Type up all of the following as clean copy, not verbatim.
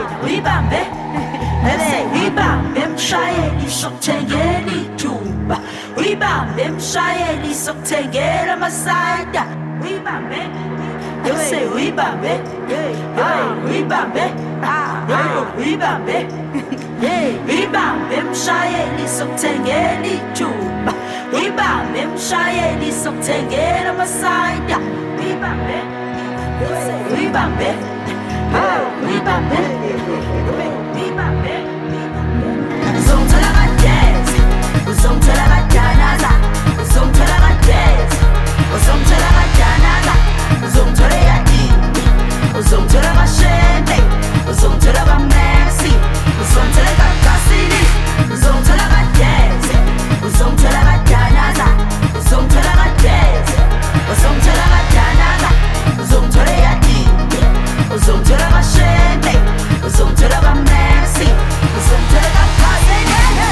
uyibambe uyibambe mshayeli sokuthengela ithuba uyibambe mshayeli sokuthengela amasayida uyibambe uyibambe uyibambe uyibambe uyibambe mshayeli sokuthengela ithuba uyibambe mshayeli sokuthengela amasayida uyibambe uyibambe uyibambe uyibambe uzongithola kadezi uzongithola kadanaza uzongithola kadezi uzongithola kadanaza uzongithola eyadini uzongithola kashende uzongithola kaMexi uzongithola kaGasini uzongithola kadezi uzongithola kadanaza uzongithola kadezi uzongithola kadanaza uzongithola eyadini uzongithola kashende uzongithola kaMexi uzongithola kaGasini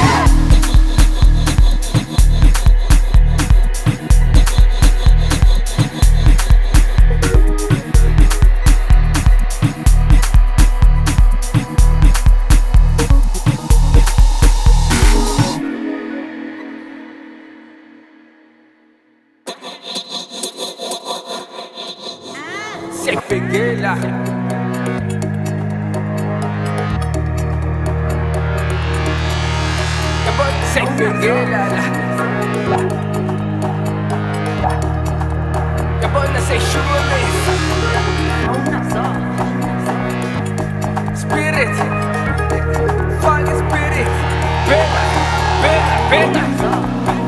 Sekpengela Sekpengela Yabona say sugarless Spirit Fire spirit Beta